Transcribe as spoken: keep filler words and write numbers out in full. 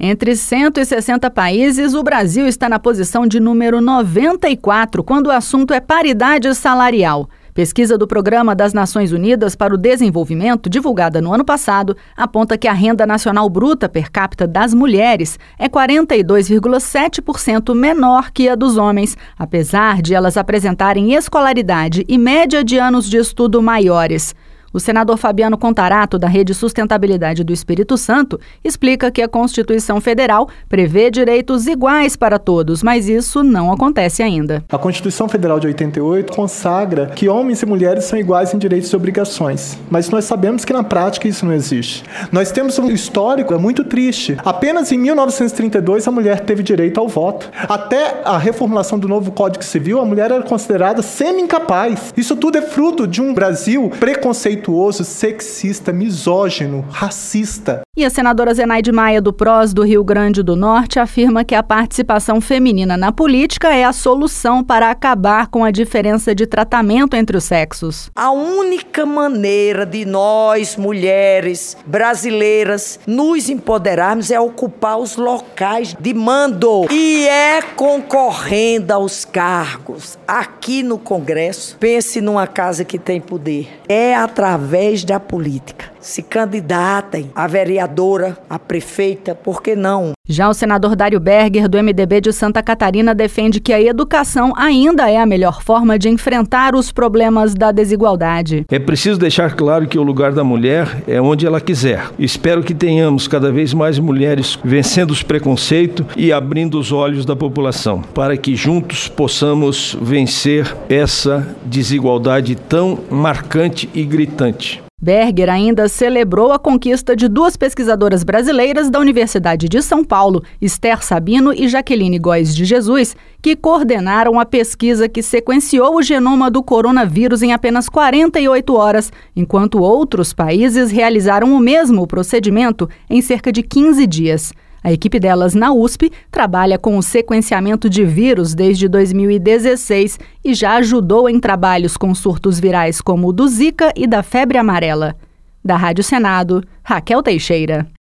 Entre cento e sessenta países, o Brasil está na posição de número noventa e quatro, quando o assunto é paridade salarial. Pesquisa do Programa das Nações Unidas para o Desenvolvimento, divulgada no ano passado, aponta que a renda nacional bruta per capita das mulheres é quarenta e dois vírgula sete por cento menor que a dos homens, apesar de elas apresentarem escolaridade e média de anos de estudo maiores. O senador Fabiano Contarato, da Rede Sustentabilidade do Espírito Santo, explica que a Constituição Federal prevê direitos iguais para todos, mas isso não acontece ainda. A Constituição Federal de oitenta e oito consagra que homens e mulheres são iguais em direitos e obrigações, mas nós sabemos que na prática isso não existe. Nós temos um histórico muito triste. Apenas em mil novecentos e trinta e dois a mulher teve direito ao voto. Até a reformulação do novo Código Civil, a mulher era considerada semi-incapaz. Isso tudo é fruto de um Brasil preconceituoso, sexista, misógino, racista. E a senadora Zenaide Maia, do P R O S do Rio Grande do Norte, afirma que a participação feminina na política é a solução para acabar com a diferença de tratamento entre os sexos. A única maneira de nós, mulheres brasileiras, nos empoderarmos é ocupar os locais de mando. E é concorrendo aos cargos aqui no Congresso. Pense numa casa que tem poder. É através da política. Se candidatem a vereadora, a prefeita, por que não? Já o senador Dário Berger, do M D B de Santa Catarina, defende que a educação ainda é a melhor forma de enfrentar os problemas da desigualdade. É preciso deixar claro que o lugar da mulher é onde ela quiser. Espero que tenhamos cada vez mais mulheres vencendo os preconceitos e abrindo os olhos da população, para que juntos possamos vencer essa desigualdade tão marcante e gritante. Berger ainda celebrou a conquista de duas pesquisadoras brasileiras da Universidade de São Paulo, Esther Sabino e Jaqueline Góes de Jesus, que coordenaram a pesquisa que sequenciou o genoma do coronavírus em apenas quarenta e oito horas, enquanto outros países realizaram o mesmo procedimento em cerca de quinze dias. A equipe delas na U S P trabalha com o sequenciamento de vírus desde dois mil e dezesseis e já ajudou em trabalhos com surtos virais como o do Zika e da febre amarela. Da Rádio Senado, Raquel Teixeira.